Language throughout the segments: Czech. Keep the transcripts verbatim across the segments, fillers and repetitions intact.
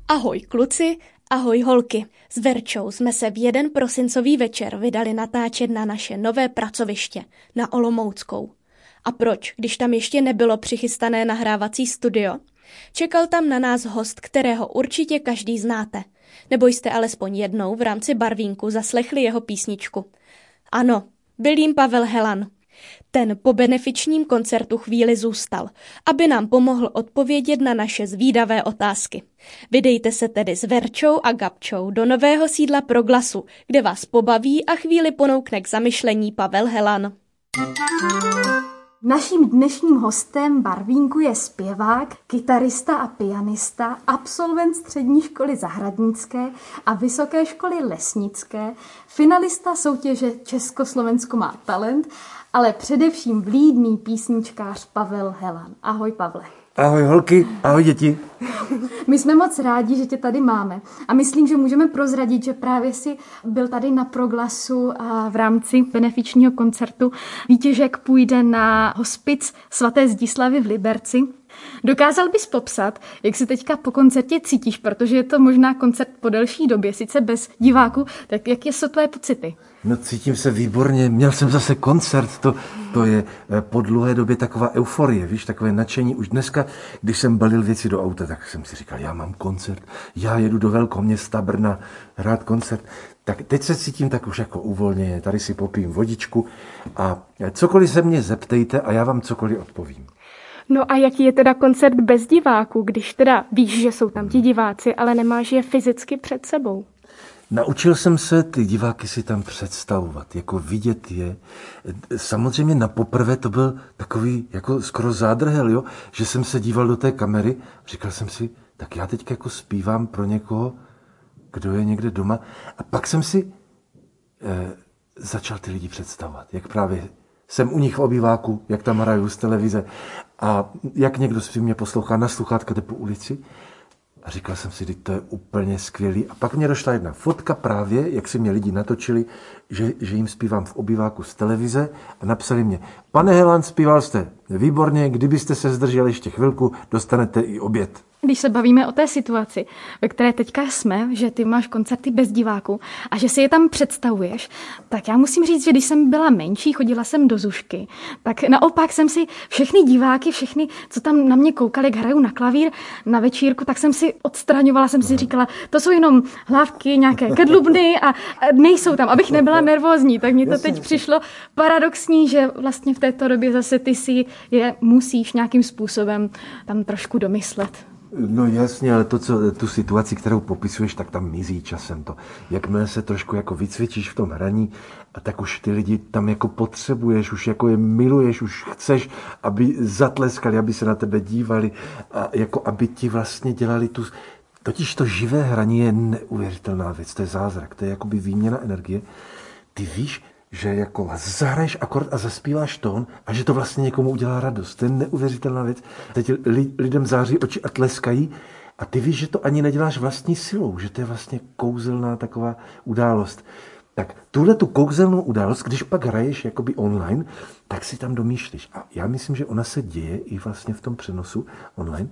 Ahoj kluci, ahoj holky. S Verčou jsme se v jeden prosincový večer vydali natáčet na naše nové pracoviště, na Olomouckou. A proč, když tam ještě nebylo přichystané nahrávací studio? Čekal tam na nás host, kterého určitě každý znáte. Nebo jste alespoň jednou v rámci Barvínku zaslechli jeho písničku. Ano, byl jím Pavel Helan. Ten po benefičním koncertu chvíli zůstal, aby nám pomohl odpovědět na naše zvídavé otázky. Vydejte se tedy s Verčou a Gabčou do nového sídla Proglasu, kde vás pobaví a chvíli ponoukne k zamyšlení Pavel Helan. Naším dnešním hostem Barvínku je zpěvák, kytarista a pianista, absolvent střední školy zahradnické a vysoké školy lesnické, finalista soutěže Československo má talent, ale především vlídný písničkář Pavel Helan. Ahoj, Pavle. Ahoj holky, ahoj děti. My jsme moc rádi, že tě tady máme a myslím, že můžeme prozradit, že právě si byl tady na Proglasu a v rámci benefičního koncertu výtěžek půjde na hospic svaté Zdislavy v Liberci. Dokázal bys popsat, jak se teďka po koncertě cítíš, protože je to možná koncert po delší době, sice bez diváků, tak jak jsou tvoje pocity? No cítím se výborně, měl jsem zase koncert, to, to je po dlouhé době taková euforie, víš, takové nadšení. Už dneska, když jsem balil věci do auta, tak jsem si říkal, já mám koncert, já jedu do velkoměsta Brna hrát koncert. Tak teď se cítím tak už jako uvolněně, tady si popím vodičku a cokoliv se mě zeptejte a já vám cokoliv odpovím. No a jaký je teda koncert bez diváků, když teda víš, že jsou tam ti diváci, ale nemáš je fyzicky před sebou? Naučil jsem se ty diváky si tam představovat, jako vidět je. Samozřejmě na poprvé to byl takový jako skoro zádrhel, jo? Že jsem se díval do té kamery, říkal jsem si, tak já teď jako zpívám pro někoho, kdo je někde doma. A pak jsem si eh, začal ty lidi představovat, jak právě jsem u nich v obýváku, jak tam hraju z televize a jak někdo si mě poslouchá na sluchátka jde po ulici. A říkal jsem si, že to je úplně skvělý. A pak mě došla jedna fotka právě, jak si mě lidi natočili, že, že jim zpívám v obýváku z televize a napsali mě, pane Helan, zpíval jste výborně, kdybyste se zdrželi ještě chvilku, dostanete i oběd. Když se bavíme o té situaci, ve které teďka jsme, že ty máš koncerty bez diváků a že si je tam představuješ, tak já musím říct, že když jsem byla menší, chodila jsem do Zušky, tak naopak jsem si všechny diváky, všechny, co tam na mě koukali, jak hraju na klavír na večírku, tak jsem si odstraňovala, jsem si říkala, to jsou jenom hlávky, nějaké kedlubny a nejsou tam, abych nebyla nervózní. Tak mně to teď přišlo paradoxní, že vlastně v této době zase ty si je musíš nějakým způsobem tam trošku domyslet. No jasně, ale to, co, tu situaci, kterou popisuješ, tak tam mizí časem to. Jakmile se trošku jako vycvičíš v tom hraní, a tak už ty lidi tam jako potřebuješ, už jako je miluješ, už chceš, aby zatleskali, aby se na tebe dívali a jako aby ti vlastně dělali tu... Totiž to živé hraní je neuvěřitelná věc, to je zázrak, to je jakoby výměna energie. Ty víš, že jako zahraješ akord a zaspíváš tón a že to vlastně někomu udělá radost. To je neuvěřitelná věc. Teď lidem září oči a tleskají a ty víš, že to ani neděláš vlastní silou, že to je vlastně kouzelná taková událost. Tak tuhle tu kouzelnou událost, když pak hraješ jakoby online, tak si tam domýšlíš. A já myslím, že ona se děje i vlastně v tom přenosu online.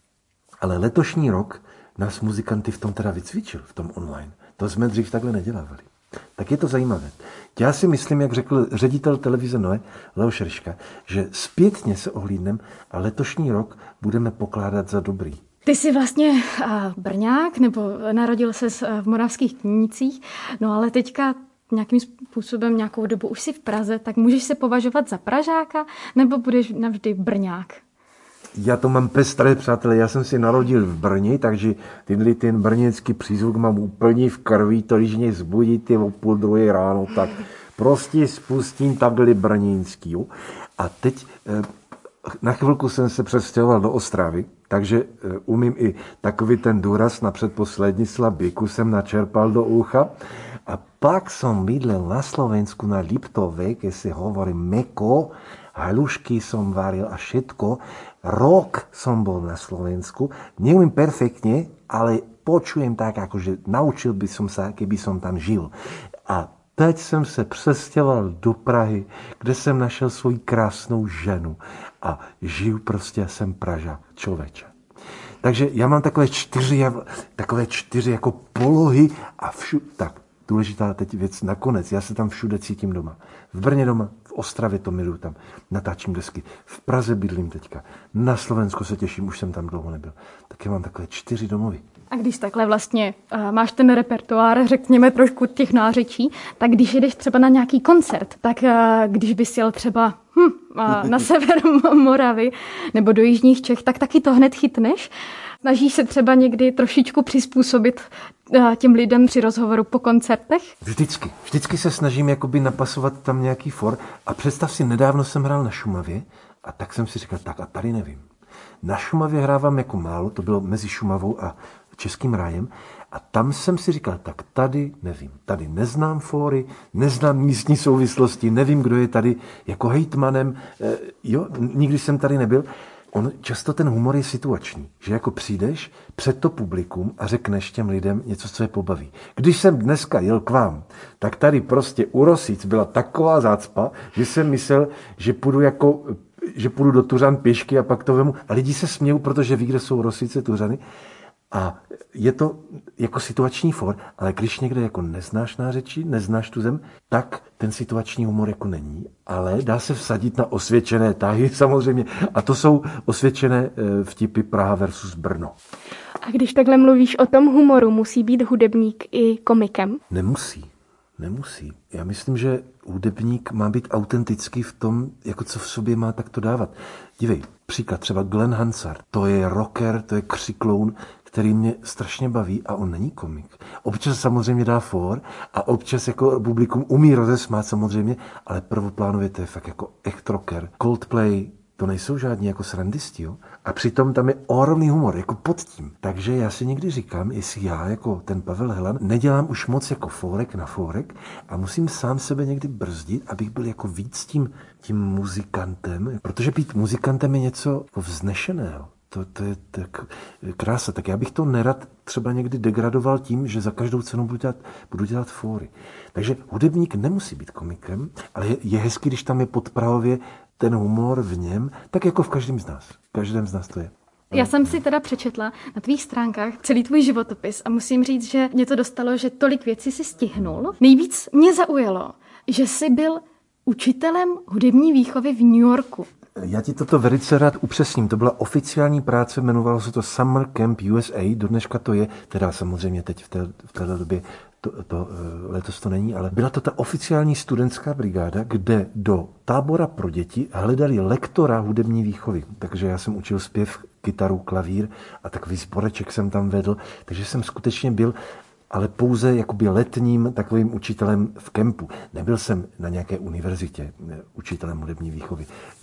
Ale letošní rok nás muzikanty v tom teda vycvičil, v tom online. To jsme dřív takhle nedělávali. Tak je to zajímavé. Já si myslím, jak řekl ředitel televize Noe, Leo Šerška, že zpětně se ohlídnem a letošní rok budeme pokládat za dobrý. Ty jsi vlastně uh, Brňák, nebo narodil ses v Moravských Knínicích, no ale teďka nějakým způsobem nějakou dobu už jsi v Praze, tak můžeš se považovat za Pražáka, nebo budeš navždy Brňák? Já to mám pestré, přátelé, já jsem si narodil v Brně, takže tenhle ten brněnský přízvuk mám úplně v krvi, to když mě zbudíte o půl druhé ráno, tak prostě spustím takhle brněnský. Jo? A teď na chvilku jsem se přestěhoval do Ostravy, takže umím i takový ten důraz na předposlední slabiku jsem načerpal do ucha. A pak som bydlel na Slovensku na Liptove, keď si hovorí meko, halušky som varil a všetko. Rok som bol na Slovensku, neumím perfektne, ale počujem tak, akože naučil by som sa, keby som tam žil. A teď jsem se přestěhoval do Prahy, kde jsem našel svoji krásnou ženu a žiju prostě, jsem Pražák, člověče. Takže já mám takové čtyři, takové čtyři jako polohy a všude, tak důležitá teď věc nakonec, já se tam všude cítím doma. V Brně doma, v Ostravě to miluju, tam natáčím desky, v Praze bydlím teďka, na Slovensku se těším, už jsem tam dlouho nebyl. Tak já mám takové čtyři domovy. A když takhle vlastně uh, máš ten repertoár, řekněme trošku těch nářečí, tak když jdeš třeba na nějaký koncert, tak uh, když bys jel třeba hm, uh, na sever Moravy nebo do jižních Čech, tak taky to hned chytneš. Snažíš se třeba někdy trošičku přizpůsobit uh, těm lidem při rozhovoru po koncertech? Vždycky. Vždycky se snažím jakoby napasovat tam nějaký for. A představ si, nedávno jsem hrál na Šumavě a tak jsem si říkal, tak a tady nevím. Na Šumavě hrávám jako málo, to bylo mezi Šumavou a Českým rájem. A tam jsem si říkal, tak tady nevím. Tady neznám fóry, neznám místní souvislosti, nevím, kdo je tady jako hejtmanem. E, jo, nikdy jsem tady nebyl. On, často ten humor je situační, že jako přijdeš před to publikum a řekneš těm lidem něco, co je pobaví. Když jsem dneska jel k vám, tak tady prostě u Rosic byla taková zácpa, že jsem myslel, že půjdu jako, že půjdu do Tuřan pěšky a pak to vemu. A lidi se smějou, protože ví, kde jsou Rosice, Tuřany. A je to jako situační for, ale když někde jako neznáš nářečí, neznáš tu zem, tak ten situační humor jako není, ale dá se vsadit na osvědčené tahy samozřejmě. A to jsou osvědčené vtipy Praha versus Brno. A když takhle mluvíš o tom humoru, musí být hudebník i komikem? Nemusí. Nemusí. Já myslím, že hudebník má být autentický v tom, jako co v sobě má, tak to dávat. Dívej, příklad třeba Glenn Hansard. To je rocker, to je křikloun, který mě strašně baví a on není komik. Občas samozřejmě dá for a občas jako publikum umí rozesmát samozřejmě, ale prvoplánově to je fakt jako echt rocker. Coldplay, to nejsou žádní jako srandisti, jo? A přitom tam je ohromný humor, jako pod tím. Takže já si někdy říkám, jestli já, jako ten Pavel Helan, nedělám už moc jako fórek na fórek a musím sám sebe někdy brzdit, abych byl jako víc tím, tím muzikantem, protože být muzikantem je něco jako vznešeného. To, to je tak krása. Tak já bych to nerad třeba někdy degradoval tím, že za každou cenu budu dělat, budu dělat fóry. Takže hudebník nemusí být komikem, ale je, je hezký, když tam je podprahově ten humor v něm, tak jako v každém z nás. V každém z nás to je. Já jsem si teda přečetla na tvých stránkách celý tvůj životopis a musím říct, že mě to dostalo, že tolik věcí si stihnul. Nejvíc mě zaujalo, že jsi byl učitelem hudební výchovy v New Yorku. Já ti toto velice rád upřesním. To byla oficiální práce, jmenovalo se to Summer Camp U S A, do dneška to je, teda samozřejmě teď v, té, v této době to, to, letos to není, ale byla to ta oficiální studentská brigáda, kde do tábora pro děti hledali lektora hudební výchovy. Takže já jsem učil zpěv, kytaru, klavír a takový sboreček jsem tam vedl, takže jsem skutečně byl, ale pouze jakoby letním takovým učitelem v kempu. Nebyl jsem na nějaké univerzitě učitelem hudební výchovy.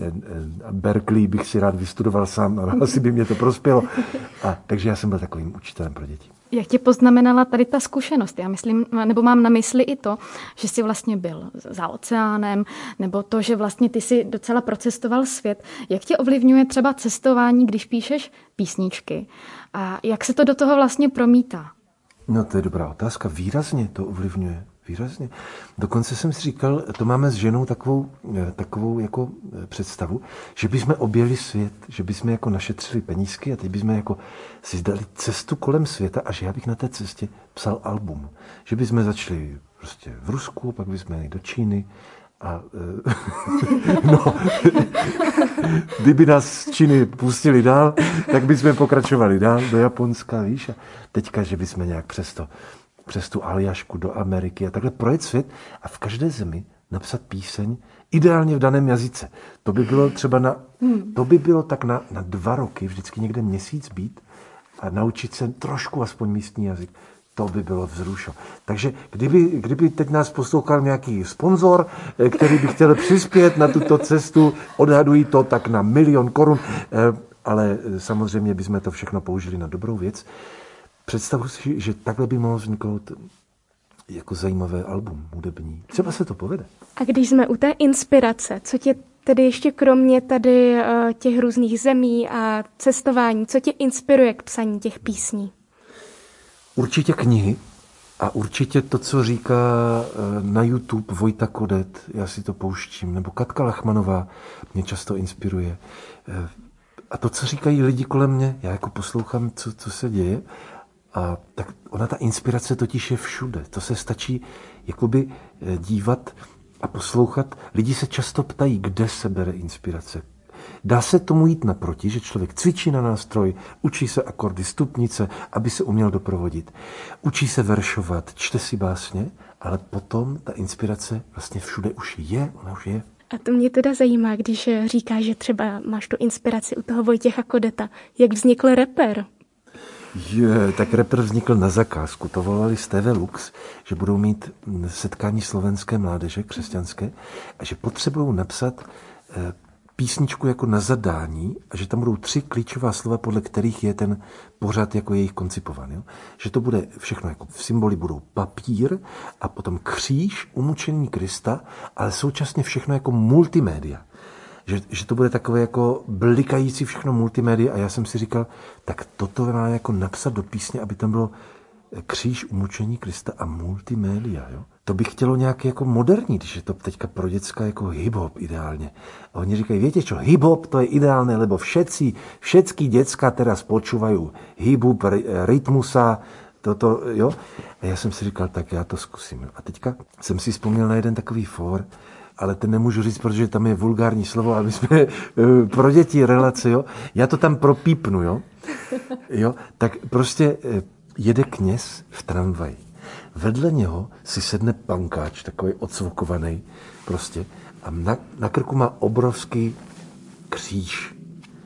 Berkeley bych si rád vystudoval sám, ale asi by mě to prospělo. A, takže já jsem byl takovým učitelem pro děti. Jak tě poznamenala tady ta zkušenost? Já myslím, nebo mám na mysli i to, že jsi vlastně byl za oceánem, nebo to, že vlastně ty si docela procestoval svět. Jak tě ovlivňuje třeba cestování, když píšeš písničky? A jak se to do toho vlastně promítá? No to je dobrá otázka. Výrazně to ovlivňuje. Výrazně. Dokonce jsem si říkal, to máme s ženou takovou, takovou jako představu, že bychom objeli svět, že bychom jako našetřili penízky a teď bychom jako si dali cestu kolem světa a že já bych na té cestě psal album. Že bychom začali prostě v Rusku, pak bychom jeli do Číny a no, kdyby nás z Číny pustili dál, tak bychom pokračovali dál do Japonska, víš, a teďka, že bychom nějak přes to přes tu Aljašku do Ameriky a takhle projet svět a v každé zemi napsat píseň, ideálně v daném jazyce. To by bylo třeba na, to by bylo tak na, na dva roky, vždycky někde měsíc být a naučit se trošku aspoň místní jazyk. To by bylo vzrušo. Takže kdyby, kdyby teď nás poslouchal nějaký sponzor, který by chtěl přispět na tuto cestu, odhadují to tak na milion korun, ale samozřejmě bychom to všechno použili na dobrou věc. Představuji si, že takhle by mohlo vzniknout jako zajímavé album hudební. Třeba se to povede. A když jsme u té inspirace, co tě tedy ještě kromě tady těch různých zemí a cestování, co tě inspiruje k psaní těch písní? Určitě knihy a určitě to, co říká na YouTube Vojta Kodet, já si to pouštím, nebo Katka Lachmanová mě často inspiruje. A to, co říkají lidi kolem mě, já jako poslouchám, co, co se děje, a tak ona, ta inspirace totiž je všude. To se stačí jakoby dívat a poslouchat. Lidi se často ptají, kde se bere inspirace. Dá se tomu jít naproti, že člověk cvičí na nástroj, učí se akordy, stupnice, aby se uměl doprovodit. Učí se veršovat, čte si básně, ale potom ta inspirace vlastně všude už je, ona už je. A to mě teda zajímá, když říkáš, že třeba máš tu inspiraci u toho Vojtěcha Kodeta. Jak vznikl rapper? Je, tak rapper vznikl na zakázku. To volali z T V Lux, že budou mít setkání slovenské mládeže křesťanské a že potřebují napsat eh, písničku jako na zadání a že tam budou tři klíčová slova, podle kterých je ten pořad jako jejich koncipovan. Jo? Že to bude všechno jako v symboli budou papír a potom kříž, umučení Krista, ale současně všechno jako multimédia. Že, že to bude takové jako blikající všechno multimédia a já jsem si říkal, tak toto má jako napsat do písně, aby tam bylo kříž, umučení Krista a multimédia. Jo? To by chtělo nějak jako moderní, když je to teďka pro děcka jako hip-hop ideálně. A oni říkají, viete čo, hip-hop to je ideálne, lebo všetci, všetky děcka teraz počúvajú hip-hop, rytmusa, toto, jo. A já jsem si říkal, tak já to zkusím. A teďka jsem si vzpomněl na jeden takový fór, ale ten nemůžu říct, protože tam je vulgární slovo a my jsme pro děti relace, jo. Já to tam propípnu, jo. Jo, tak prostě jede kněz v tramvaji. Vedle něho si sedne pankáč, takový odsvokovaný prostě, a na, na krku má obrovský kříž.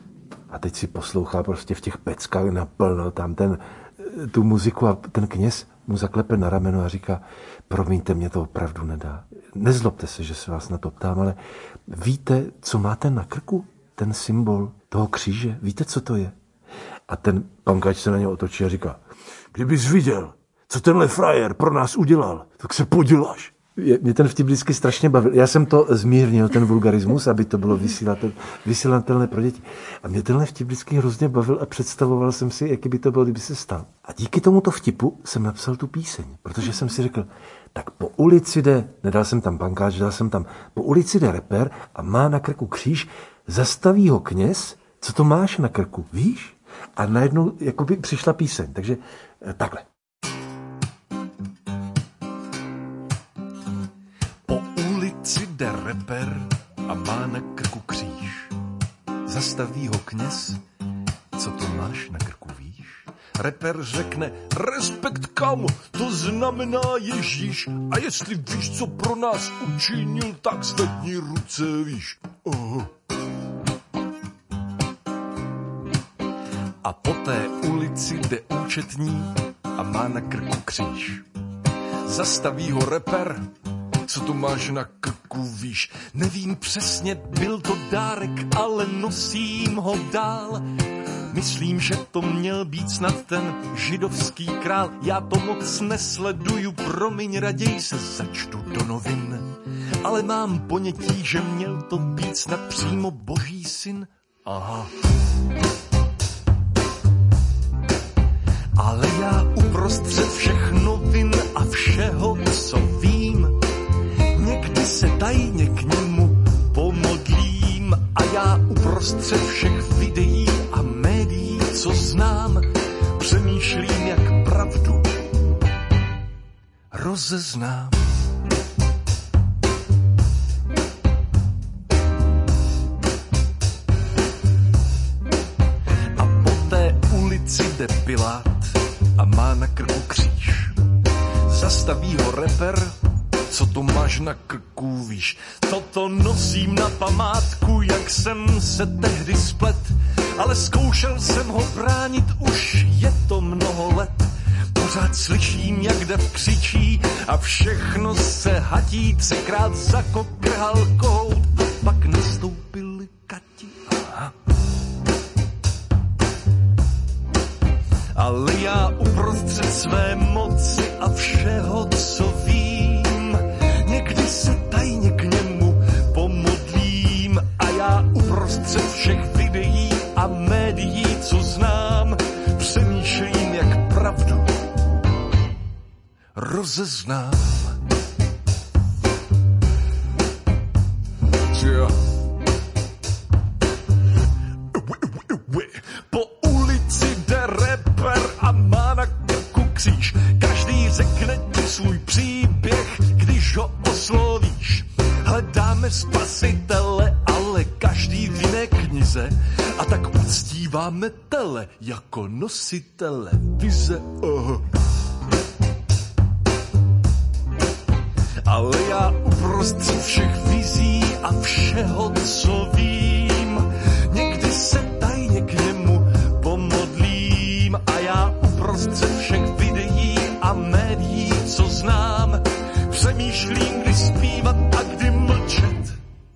A teď si poslouchá prostě v těch peckách naplno tam ten, tu muziku a ten kněz mu zaklepe na rameno a říká, promiňte, mě to opravdu nedá. Nezlobte se, že se vás na to ptám, ale víte, co máte na krku? Ten symbol toho kříže? Víte, co to je? A ten pankáč se na něho otočí a říká, kdybys viděl, co tenhle frajer pro nás udělal, tak se poděláš. Mě ten vtip vždycky strašně bavil. Já jsem to zmírnil, ten vulgarismus, aby to bylo vysílatelné pro děti. A mě tenhle vtip vždycky hrozně bavil a představoval jsem si, jaký by to bylo, kdyby se stal. A díky tomuto vtipu jsem napsal tu píseň, protože jsem si řekl, tak po ulici jde, nedal jsem tam pankáč, dal jsem tam, po ulici jde rapper a má na krku kříž, zastaví ho kněz, co to máš na krku, víš? A najednou jakoby přišla píseň, takže takhle. Po ulici jde reper a má na krku kříž. Zastaví ho kněz, co to máš na krku, víš? Reper řekne, respekt kámo, to znamená Ježíš. A jestli víš, co pro nás učinil, tak zvedni ruce, víš. Oh. A po té ulici jde účetní a má na krku kříž. Zastaví ho reper, co tu máš na krku, víš. Nevím přesně, byl to dárek, ale nosím ho dál. Myslím, že to měl být snad ten židovský král. Já to moc nesleduju, promiň, raději se začtu do novin. Ale mám ponětí, že měl to být snad přímo boží syn. Aha. Ale já uprostřed všech novin a všeho, co vím, někdy se tajně k němu pomodlím. A já uprostřed všech videí a médií, co znám, přemýšlím, jak pravdu rozeznám. A po té ulici jde Pilát a má na krku kříž. Zastaví ho reper, co to máš na krku, víš. Toto nosím na památku, jak jsem se tehdy splet, ale zkoušel jsem ho bránit, už je to mnoho let. Pořád slyším, jak dev křičí a všechno se hatí, třikrát zakokrhal kohout a pak nastoupili Kati. Aha. Ale já uprostřed své moci a všeho, co vím, někdy se tajně k němu pomodlím. A já uprostřed všech videí a médií, co znám, přemýšlím, jak pravdu rozeznám. Yeah. Máme tele jako nositele vize. Oh. Ale já uprostřed všech vizí a všeho, co vím, někdy se tajně k němu pomodlím. A já uprostřed všech videí a médií, co znám, přemýšlím, kdy zpívat a kdy mlčet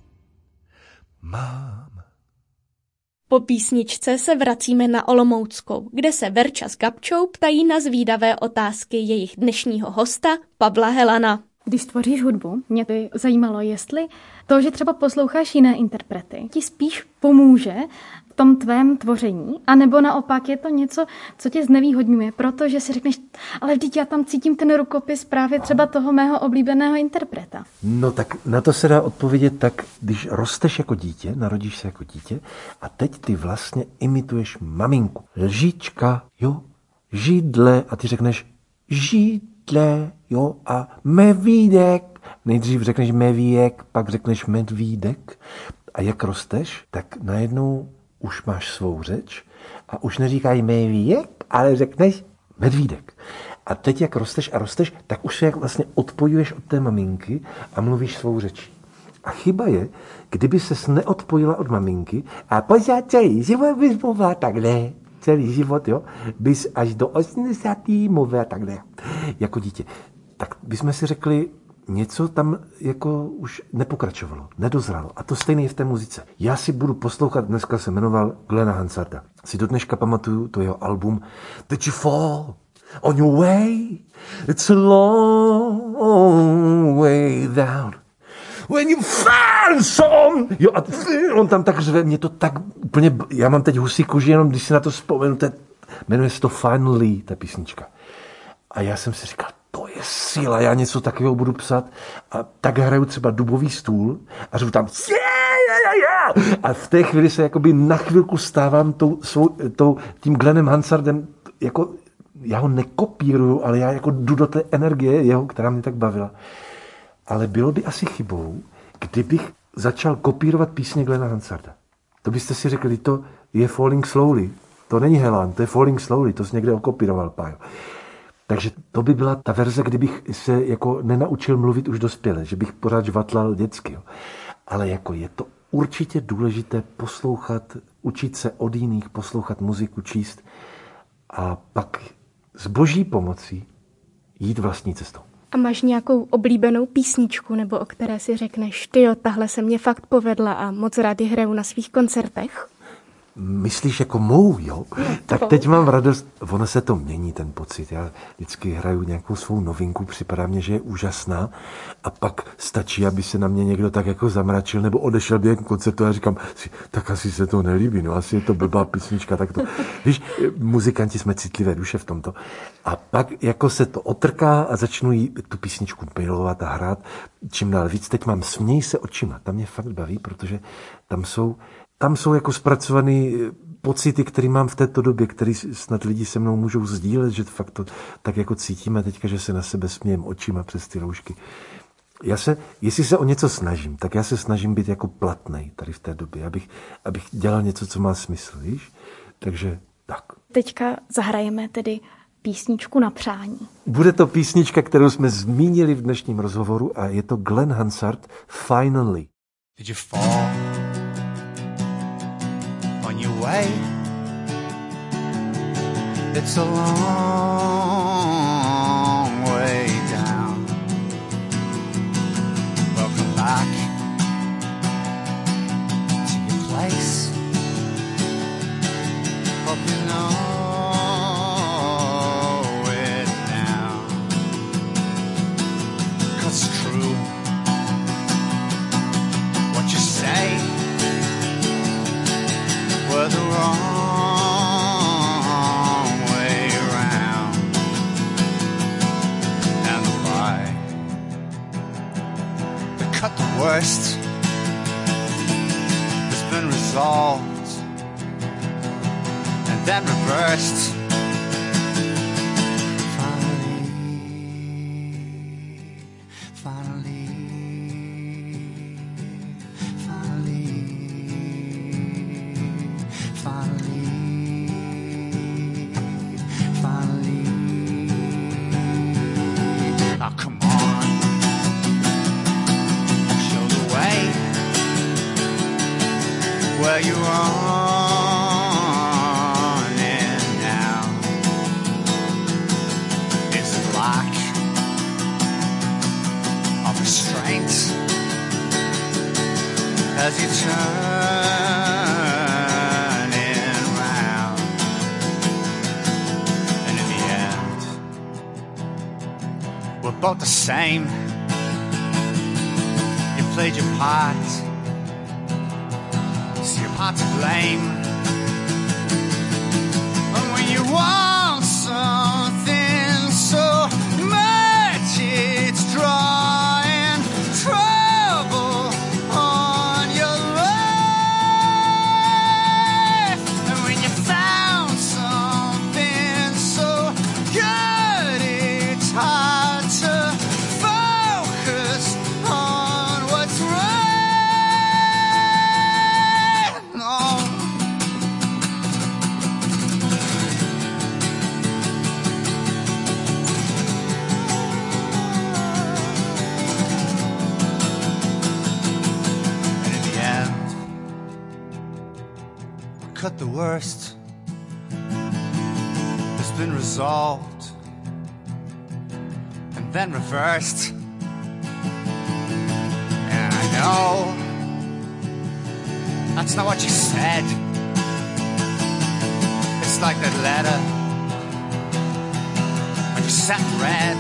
mám. Po písničce se vracíme na Olomouckou, kde se Verča s Gabčou ptají na zvídavé otázky jejich dnešního hosta Pavla Helana. Když tvoříš hudbu, mě by zajímalo, jestli to, že třeba posloucháš jiné interprety, ti spíš pomůže v tom tvém tvoření, anebo naopak je to něco, co tě znevýhodňuje, protože si řekneš, ale vždyť já tam cítím ten rukopis právě třeba toho mého oblíbeného interpreta. No tak na to se dá odpovědět tak, když rosteš jako dítě, narodíš se jako dítě a teď ty vlastně imituješ maminku. Lžička, jo, židle a ty řekneš židle, jo, a medvídek. Nejdřív řekneš medvídek, pak řekneš medvídek. A jak rosteš, tak najednou už máš svou řeč a už neříkají medvídek, ale řekneš medvídek. A teď jak rosteš a rosteš, tak už se jak vlastně odpojuješ od té maminky a mluvíš svou řečí. A chyba je, kdyby ses neodpojila od maminky a pořád celý život bys mluvila takhle. Celý život, jo, bys až do osmdesátého mluvila takhle, jako dítě. Tak bychom si řekli, něco tam jako už nepokračovalo, nedozralo. A to stejné je v té muzice. Já si budu poslouchat, dneska se jmenoval Glena Hansarda. Si do dneška pamatuju to jeho album Did you fall on your way? It's a long way down. When you find some... Jo, a on tam tak řve, mě to tak úplně... Já mám teď husí kůži, jenom když si na to vzpomenu, to je, jmenuje se to Finally, ta písnička. A já jsem si říkal, to je síla, já něco takového budu psat. A tak hraju třeba dubový stůl a řvu tam yeah, yeah, yeah. A v té chvíli se jakoby na chvilku stávám tou, svou, tou, tím Glennem Hansardem, jako já ho nekopíruju, ale já jako jdu do té energie jeho, která mě tak bavila. Ale bylo by asi chybou, kdybych začal kopírovat písně Glena Hansarda. To byste si řekli, to je Falling Slowly. To není Helan, to je Falling Slowly, to jsi někde okopíroval, Pájo. Takže to by byla ta verze, kdybych se jako nenaučil mluvit už dospěle, že bych pořád žvatlal dětsky. Jo. Ale jako je to určitě důležité poslouchat, učit se od jiných, poslouchat muziku, číst a pak s boží pomocí jít vlastní cestou. A máš nějakou oblíbenou písničku, nebo o které si řekneš, tyjo, tahle se mě fakt povedla a moc rád ji hraju na svých koncertech? Myslíš jako mou, jo? Tak teď mám radost, ono se to mění, ten pocit. Já vždycky hraju nějakou svou novinku, připadá mně, že je úžasná a pak stačí, aby se na mě někdo tak jako zamračil nebo odešel během koncertu a říkám, tak asi se to nelíbí, no asi je to blbá písnička, tak to... Víš, muzikanti jsme citlivé duše v tomto. A pak jako se to otrká a začnu jí tu písničku milovat a hrát čím dál víc. Teď mám Směj se očima, tam mě fakt baví, protože tam jsou Tam jsou jako zpracované pocity, které mám v této době, které snad lidi se mnou můžou sdílet, že fakt to tak jako cítíme teďka, že se na sebe smějem očima přes ty roušky. Já se, jestli se o něco snažím, tak já se snažím být jako platnej tady v té době, abych, abych dělal něco, co má smysl, víš? Takže tak. Teďka zahrajeme tedy písničku na přání. Bude to písnička, kterou jsme zmínili v dnešním rozhovoru a je to Glenn Hansard Finally. Did you fall on your way? It's a long way down. Welcome back to your place. Hope you know it now. 'Cause it's true what you say. We're the wrong way round. And the lie that cut the worst has been resolved and then reversed. Finally, finally, finally, finally. both the same. You played your part, so your part to blame. And when you want something so much, it's drawing trouble on your life. And when you found something so good, it's hard to focus on what's right. No. And in the end, we cut the worst. It's been resolved and then reversed. And I know that's not what you said. It's like that letter when you sat and read.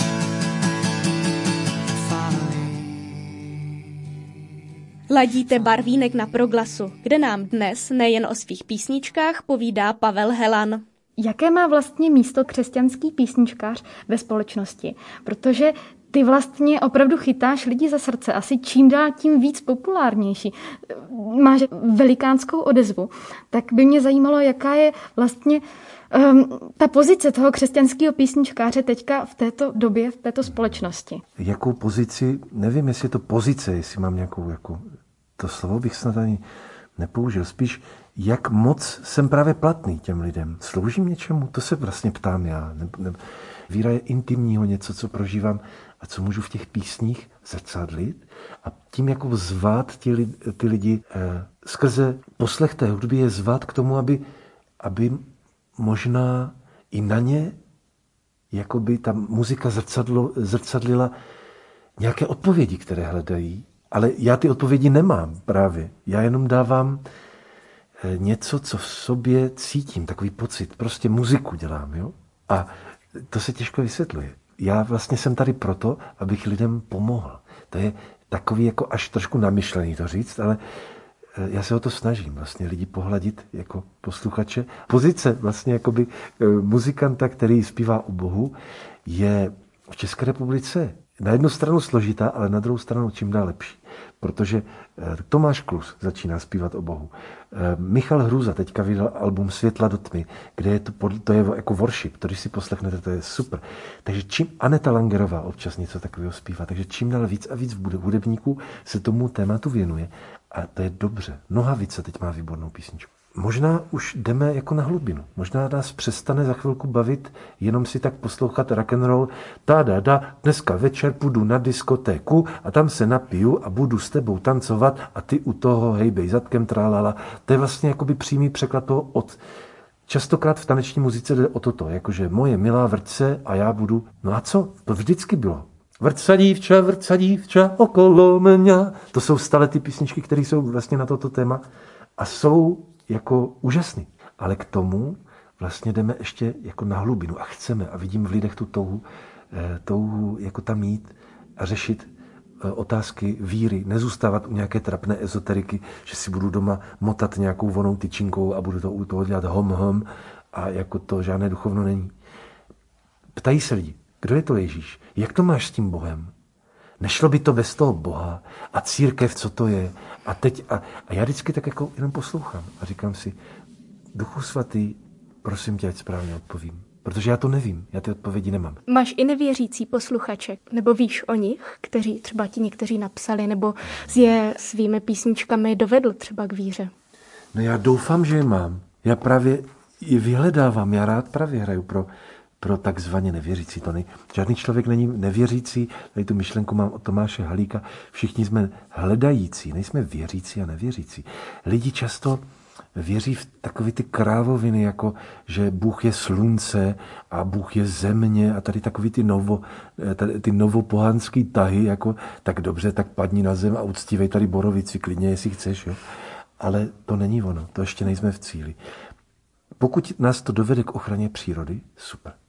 Ladíte Barvínek na Proglasu, kde nám dnes nejen o svých písničkách povídá Pavel Helan. Jaké má vlastně místo křesťanský písničkář ve společnosti? Protože ty vlastně opravdu chytáš lidi za srdce, asi čím dál tím víc populárnější. Máš velikánskou odezvu. Tak by mě zajímalo, jaká je vlastně um, ta pozice toho křesťanského písničkáře teďka v této době, v této společnosti. Jakou pozici, nevím, jestli je to pozice, jestli mám nějakou, jako, to slovo bych snad ani nepoužil, spíš jak moc jsem právě platný těm lidem. Sloužím něčemu? To se vlastně ptám já. Ne, ne, víra je intimního, něco, co prožívám a co můžu v těch písních zrcadlit a tím jako zvát ty, ty lidi eh, skrze poslech té hudby je zvát k tomu, aby, aby možná i na ně jakoby ta muzika zrcadlo, zrcadlila nějaké odpovědi, které hledají, ale já ty odpovědi nemám právě. Já jenom dávám něco, co v sobě cítím, takový pocit. Prostě muziku dělám, jo? A to se těžko vysvětluje. Já vlastně jsem tady proto, abych lidem pomohl. To je takový jako až trošku namyšlený to říct, ale já se o to snažím vlastně lidi pohladit jako posluchače. Pozice vlastně jakoby muzikanta, který zpívá o Bohu, je v České republice na jednu stranu složitá, ale na druhou stranu čím dál lepší. Protože Tomáš Klus začíná zpívat o Bohu. Michal Hrůza teďka vydal album Světla do tmy, kde je to, to je jako worship, to když si poslechnete, to je super. Takže čím Aneta Langerová občas něco takového zpívá, takže čím dál víc a víc hudebníků se tomu tématu věnuje a to je dobře. Nohavice teď má výbornou písničku. Možná už jdeme jako na hlubinu. Možná nás přestane za chvilku bavit jenom si tak poslouchat rock'n'roll. Ta da da, dneska večer půjdu na diskotéku a tam se napiju a budu s tebou tancovat a ty u toho hejbej zadkem trálala. To je vlastně jakoby přímý překlad toho od. Častokrát v taneční muzice jde o toto, jakože moje milá vrť se a já budu. No a co? To vždycky bylo. Vrca dívča, vrca dívča, okolo mě. To jsou stále ty písničky, které jsou vlastně na toto téma a jsou jako úžasný. Ale k tomu vlastně jdeme ještě jako na hlubinu a chceme a vidím v lidech tu touhu, touhu jako tam jít a řešit otázky víry, nezůstávat u nějaké trapné ezoteriky, že si budu doma motat nějakou vonou tyčinkou a budu to u toho dělat hom hom a jako to žádné duchovno není. Ptají se lidi, kdo je to Ježíš? Jak to máš s tím Bohem? Nešlo by to bez toho Boha a církev, co to je? A teď, a, a já vždycky tak jako jenom poslouchám a říkám si, Duchu svatý, prosím tě, ať správně odpovím. Protože já to nevím, já ty odpovědi nemám. Máš i nevěřící posluchače, nebo víš o nich, kteří třeba ti někteří napsali, nebo je svými písničkami dovedl třeba k víře? No já doufám, že je mám. Já právě je vyhledávám, já rád právě hraju pro pro takzvaně nevěřící. To nej... Žádný člověk není nevěřící, tady tu myšlenku mám od Tomáše Halíka, všichni jsme hledající, nejsme věřící a nevěřící. Lidi často věří v takové ty krávoviny, jako že Bůh je slunce a Bůh je země a tady takový ty, novo, tady, ty novopohanský tahy, jako tak dobře, tak padni na zem a uctívej tady borovici klidně, jestli chceš. Jo? Ale to není ono, to ještě nejsme v cíli. Pokud nás to dovede k ochraně přírody, super.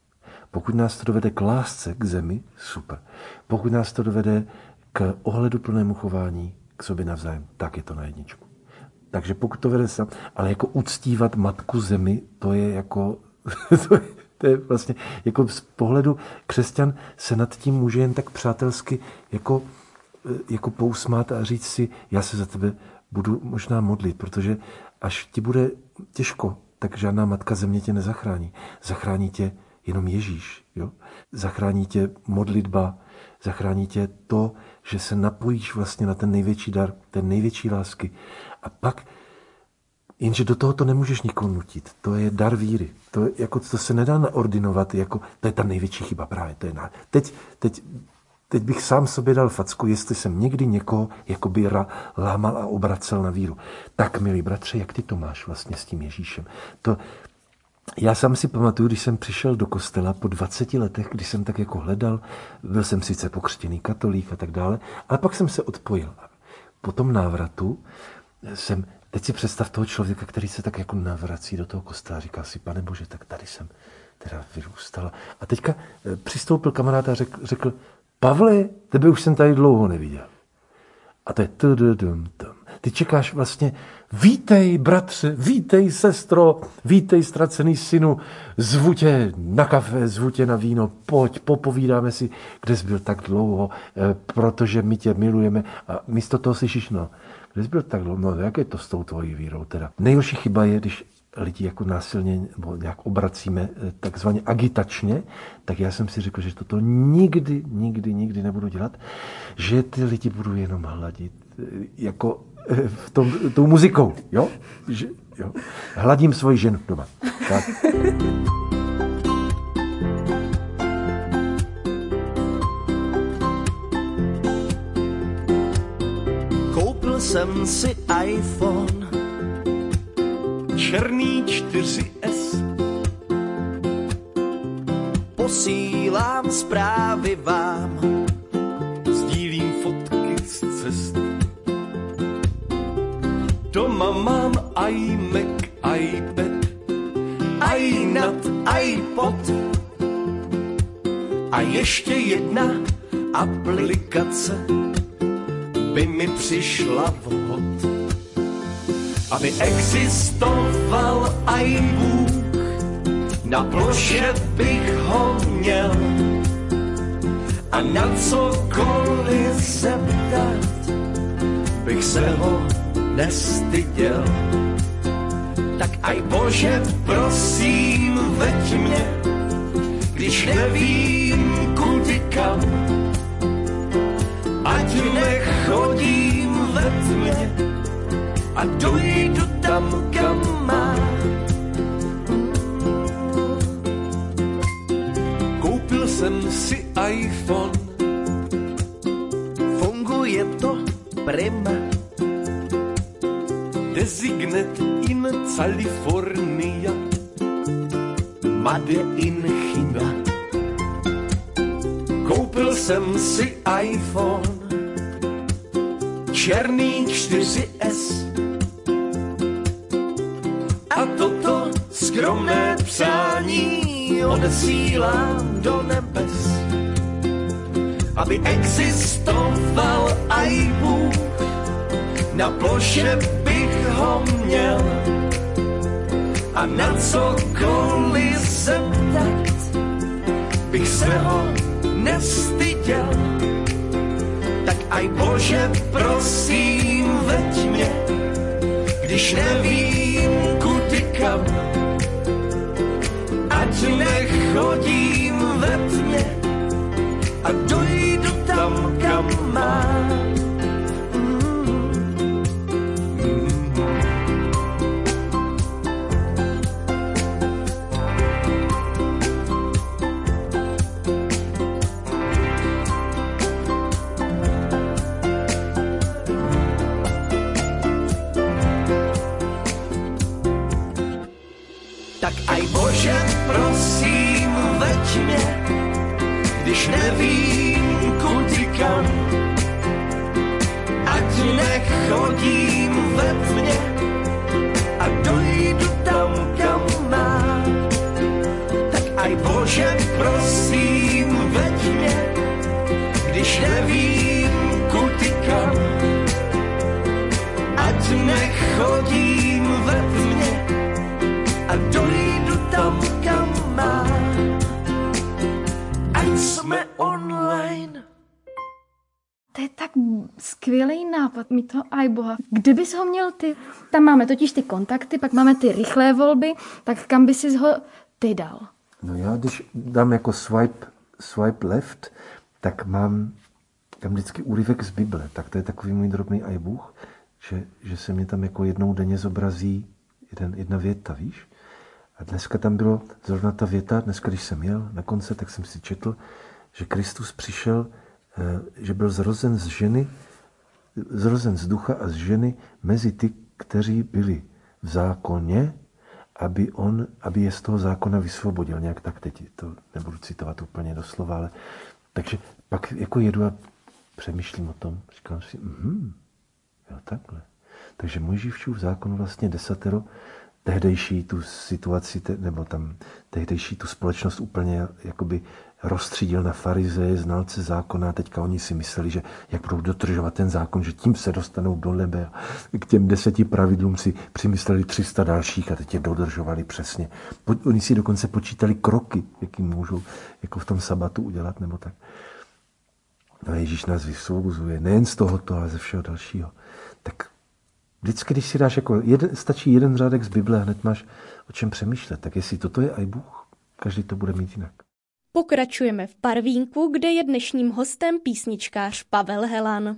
Pokud nás to dovede k lásce, k zemi, super. Pokud nás to dovede k ohleduplnému chování k sobě navzájem, tak je to na jedničku. Takže pokud to vede sám, ale jako uctívat matku zemi, to je jako, to je, to je vlastně, jako z pohledu křesťan se nad tím může jen tak přátelsky jako, jako pousmát a říct si, já se za tebe budu možná modlit, protože až ti bude těžko, tak žádná matka země tě nezachrání. Zachrání tě jenom Ježíš. Jo? Zachrání tě modlitba, zachrání tě to, že se napojíš vlastně na ten největší dar, ten největší lásky. A pak, jenže do toho to nemůžeš nikomu nutit. To je dar víry. To, jako, to se nedá naordinovat, jako, to je ta největší chyba právě. To je na, teď, teď, teď bych sám sobě dal facku, jestli jsem někdy někoho jakoby ra, lámal a obracel na víru. Tak, milí bratře, jak ty to máš vlastně s tím Ježíšem? To, já sám si pamatuju, když jsem přišel do kostela po dvaceti letech, když jsem tak jako hledal, byl jsem sice pokřtěný katolík a tak dále, ale pak jsem se odpojil. Po tom návratu jsem, teď si představ toho člověka, který se tak jako navrací do toho kostela a říká si, Pane Bože, tak tady jsem teda vyrůstal. A teďka přistoupil kamarád a řekl, řekl Pavle, tebe už jsem tady dlouho neviděl. A to je tududum. Ty čekáš vlastně, vítej bratře, vítej sestro, vítej ztracený synu, zvu tě na kafe, zvu tě na víno, pojď, popovídáme si, kde jsi byl tak dlouho, protože my tě milujeme. A místo toho slyšíš, no, kde jsi byl tak dlouho, no, jak je to s tou tvojí vírou teda. Nejhorší chyba je, když lidi jako násilně nebo nějak obracíme takzvaně agitačně, tak já jsem si řekl, že toto nikdy, nikdy, nikdy nebudu dělat, že ty lidi budu jenom hladit jako v tom, tou muzikou, jo? Že, jo? Hladím svoji ženu doma. Tak. Koupil jsem si iPhone černý čtyři es. Posílám zprávy vám, Sdílím fotky z cest. Doma mám iMac, iPad, iNat, iPod a ještě jedna aplikace by mi přišla vhod. Aby existoval iBook, na ploše bych ho měl a na cokoliv se ptát bych se ho nestyděl. Tak aj Bože, prosím, veď mě, když nevím kudy kam, ať nechodím ve tmě a dojdu tam, kam mám. koupil jsem si iPhone, Funguje to prima, Designet in California, Made in China. Koupil jsem si iPhone černý čtyři es a toto skromné přání odesílám do nebes. Aby existoval iBook, na ploše bych ho měl a na cokoliv se ptat bych se ho nestyděl. Tak aj Bože, prosím, veď mě, když nevím kudy kam, ať nechodím ve tmě a dojdu tam, kam mám. Tak aj Bože, prosím, veď mě, když nevím kudy kam, ať nechodím ve tmě a dojdu tam, kam mám. Tak aj Aj Bože, prosím, veď mě, když nevím kudy kam. Ať nechodím ve tmě a dojdu tam, kam mám. Ať jsme online. To je tak skvělý nápad, mi to, aj boha. Kde bys ho měl ty? Tam máme totiž ty kontakty, pak máme ty rychlé volby, tak kam bys si ho ty dal? No já, když dám jako swipe, swipe left, tak mám tam vždycky úryvek z Bible. Tak to je takový můj drobný iBůh, že, že se mě tam jako jednou denně zobrazí jeden, jedna věta, víš? A dneska tam bylo zrovna ta věta, dneska, když jsem jel na koncert, tak jsem si četl, že Kristus přišel, že byl zrozen z ženy, zrozen z ducha a z ženy mezi ty, kteří byli v zákoně, aby on, aby je z toho zákona vysvobodil. Nějak tak teď, to nebudu citovat úplně doslova, ale takže pak jako jedu a přemýšlím o tom, říkám si, mhm, jo, takhle. Takže Mojžíšův zákon vlastně desatero, tehdejší tu situaci, nebo tam tehdejší tu společnost úplně jakoby rozstřídil na farizeje, znalce zákona. Teďka oni si mysleli, že jak budou dodržovat ten zákon, že tím se dostanou do nebe. K těm deseti pravidlům si přimysleli tři sta dalších a teď je dodržovali přesně. Oni si dokonce počítali kroky, jaký můžou jako v tom sabatu udělat, nebo tak. No a Ježíš nás vysvobozuje nejen z tohoto, ale ze všeho dalšího. Tak vždycky, když si dáš jako jeden, stačí jeden řádek z Bible a hned máš o čem přemýšlet. Tak jestli toto je aj Bůh, každý to bude mít jinak. Pokračujeme v Parvínku, kde je dnešním hostem písničkář Pavel Helan.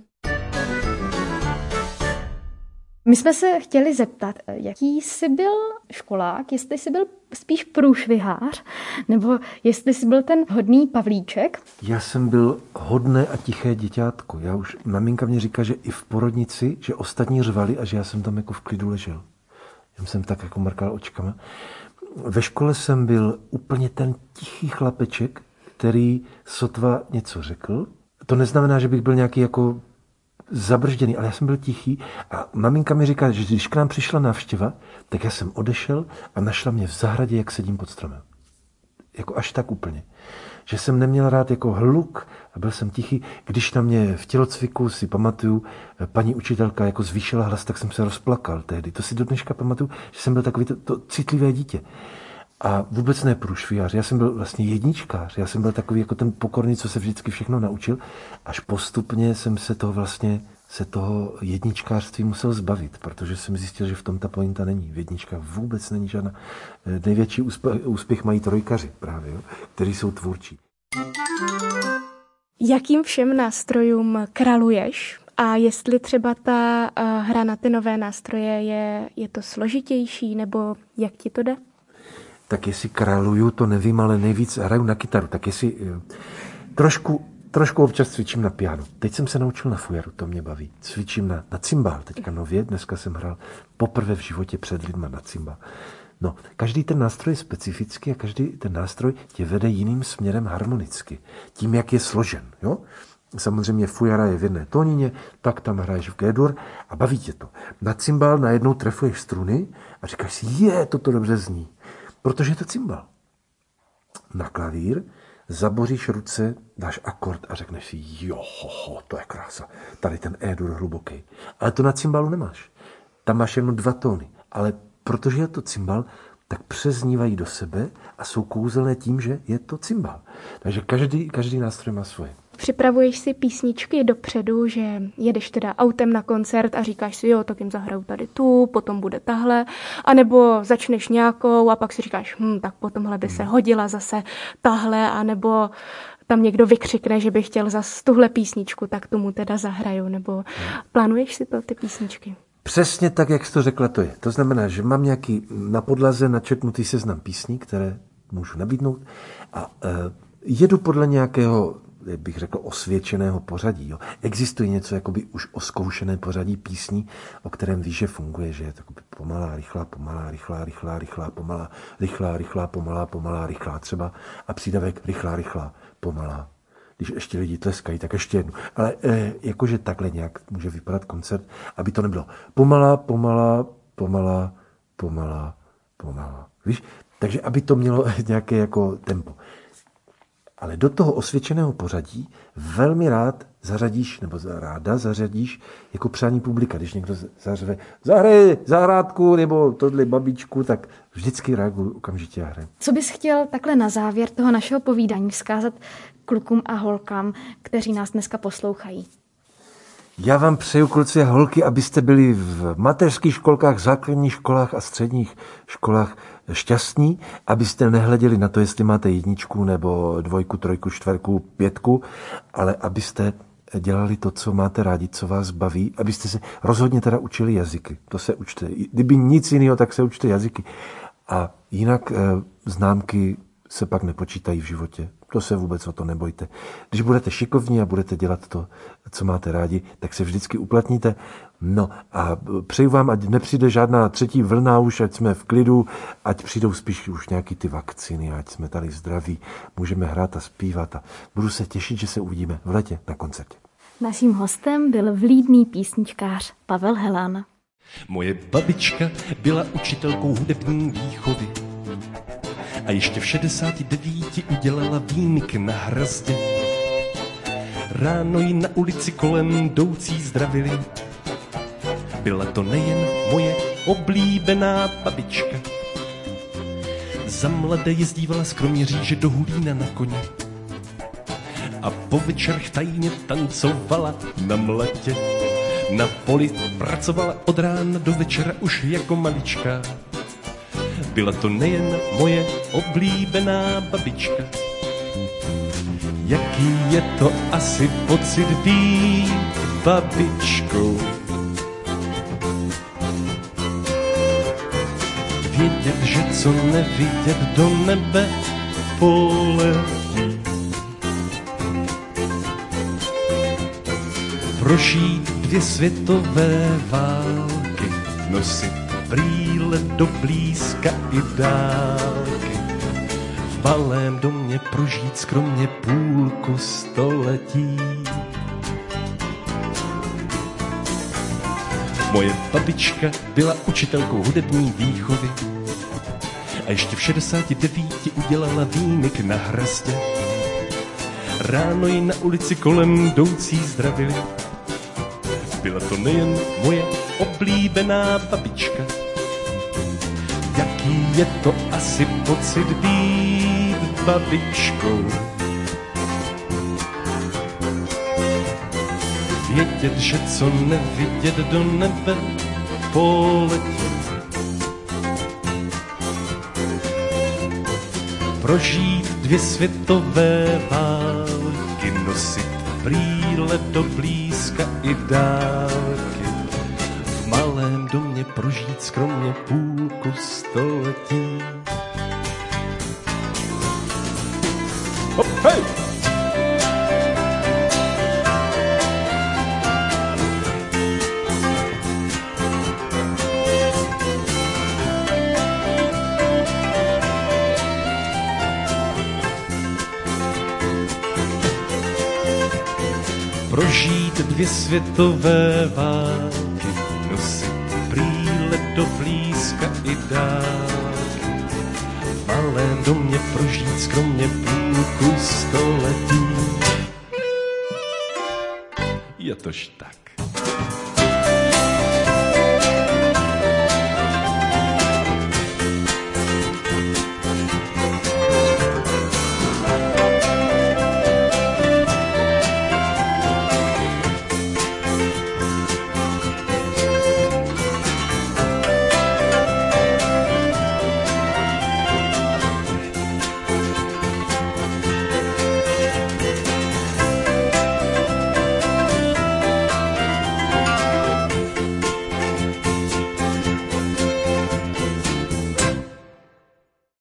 My jsme se chtěli zeptat, jaký jsi byl školák, jestli jsi byl spíš průšvihář, nebo jestli jsi byl ten hodný Pavlíček? Já jsem byl hodné a tiché děťátko. Já už, maminka mě říká, že i v porodnici, že ostatní řvali a že já jsem tam jako v klidu ležel. Já jsem tak jako mrkal očkama. Ve škole jsem byl úplně ten tichý chlapeček, který sotva něco řekl. To neznamená, že bych byl nějaký jako zabržděný, ale já jsem byl tichý a maminka mi říká, že když k nám přišla návštěva, tak já jsem odešel a našla mě v zahradě, jak sedím pod stromem. Jako až tak úplně. Že jsem neměl rád jako hluk a byl jsem tichý. Když na mě v tělocviku, si pamatuju, paní učitelka jako zvýšila hlas, tak jsem se rozplakal tehdy. To si do dneška pamatuju, že jsem byl takový to, to citlivé dítě. A vůbec ne průšvihář. Já jsem byl vlastně jedničkář. Já jsem byl takový jako ten pokorný, co se vždycky všechno naučil. Až postupně jsem se toho vlastně se toho jedničkářství musel zbavit, protože jsem zjistil, že v tom ta pointa není. V jedničkách vůbec není žádná. Největší úspěch, úspěch mají trojkaři právě, jo, kteří jsou tvůrčí. Jakým všem nástrojům kraluješ? A jestli třeba ta uh, hra na ty nové nástroje je, je to složitější, nebo jak ti to jde? Tak jestli králuju, to nevím, ale nejvíc hraju na kytaru. Tak jestli trošku, trošku občas cvičím na piano. Teď jsem se naučil na fujaru, to mě baví. Cvičím na, na cymbál, teďka nově, dneska jsem hrál poprvé v životě před lidma na cymbál. No, každý ten nástroj je specifický a každý ten nástroj tě vede jiným směrem harmonicky. Tím, jak je složen, jo? Samozřejmě fujara je v jedné tónině, tak tam hraješ v G-dur a baví tě to. Na cymbál najednou trefuješ struny a říkáš si, je, toto dobře zní. Protože je to cymbal. Na klavír zaboříš ruce, dáš akord a řekneš si, jo, ho, ho, to je krása. Tady ten E-dur hluboký. Ale to na cymbalu nemáš. Tam máš jenom dva tóny. Ale protože je to cymbal, tak přeznívají do sebe a jsou kouzelné tím, že je to cymbal. Takže každý, každý nástroj má svoje. Připravuješ si písničky dopředu, že jedeš teda autem na koncert a říkáš si, jo, tak jim zahraju tady tu, potom bude tahle, anebo začneš nějakou a pak si říkáš, hm, tak potomhle by se hodila zase tahle, anebo tam někdo vykřikne, že by chtěl zase tuhle písničku, tak tomu teda zahraju, nebo plánuješ si to, ty písničky? Přesně tak, jak jsi to řekla, to je. To znamená, že mám nějaký na podlaze načetnutý seznam písní, které můžu nabídnout a e, jedu podle nějakého, bych řekl, osvědčeného pořadí. Jo. Existuje něco jakoby už oskoušené pořadí písní, o kterém víš, že funguje, že je to pomalá, rychlá, pomalá, rychlá, rychlá, rychlá, pomalá, rychlá, rychlá, pomalá, pomalá, rychlá třeba a přídavek rychlá, rychlá, pomalá. Když ještě lidi tleskají, tak ještě jednu. Ale e, jakože takhle nějak může vypadat koncert, aby to nebylo pomalá, pomalá, pomalá, pomalá, pomalá. Víš, Takže aby to mělo nějaké jako tempo. Ale do toho osvědčeného pořadí velmi rád zařadíš, nebo ráda zařadíš jako přání publika. Když někdo zařve, zahraj zahrádku, nebo tohle babičku, tak vždycky reaguju okamžitě a hrajem. Co bys chtěl takhle na závěr toho našeho povídání vzkázat klukům a holkám, kteří nás dneska poslouchají? Já vám přeju, kluci a holky, abyste byli v mateřských školkách, základních školách a středních školách šťastní, abyste nehleděli na to, jestli máte jedničku nebo dvojku, trojku, čtverku, pětku, ale abyste dělali to, co máte rádi, co vás baví, abyste se rozhodně teda učili jazyky. To se učte. Kdyby nic jiného, tak se učte jazyky. A jinak známky se pak nepočítají v životě. To se vůbec o to nebojte. Když budete šikovní a budete dělat to, co máte rádi, tak se vždycky uplatníte. No a přeju vám, ať nepřijde žádná třetí vlna už, ať jsme v klidu, ať přijdou spíš už nějaký ty vakcíny, ať jsme tady zdraví, můžeme hrát a zpívat a budu se těšit, že se uvidíme v letě na koncertě. Naším hostem byl vlídný písničkář Pavel Helan. Moje babička byla učitelkou hudební výchovy a ještě v šedesáti devíti udělala výnik na hrazdě. Ráno ji na ulici kolem jdoucí zdravili. Byla to nejen moje oblíbená babička. Za mladé jezdívala z Kroměříže do Hulína na koni a po večerech tajně tancovala na mlatě. Na poli pracovala od rána do večera už jako malička. Byla to nejen moje oblíbená babička. Jaký je to asi pocit být babičkou? Vědět, že co nevidět do nebe poletí. Prožít dvě světové války, nosit brýle do blízka i dálky. V malém domě prožít skromně půlku století. Moje babička byla učitelkou hudební výchovy a ještě v šedesáti devíti udělala výnik na hrazdě. Ráno ji na ulici kolem jdoucí zdravili. Byla to nejen moje oblíbená babička. Jaký je to asi pocit být babičkou? Vědět, že co nevidět do nebe poletí. Prožít dvě světové války, nosit brýle do blízka i dálky. V malém domě prožít skromně půlku století. Hop, hej! Prožít dvě světové války, nosit brýle do blízka i dálky. V malém domě prožít skromně půlku století. Je tož tak.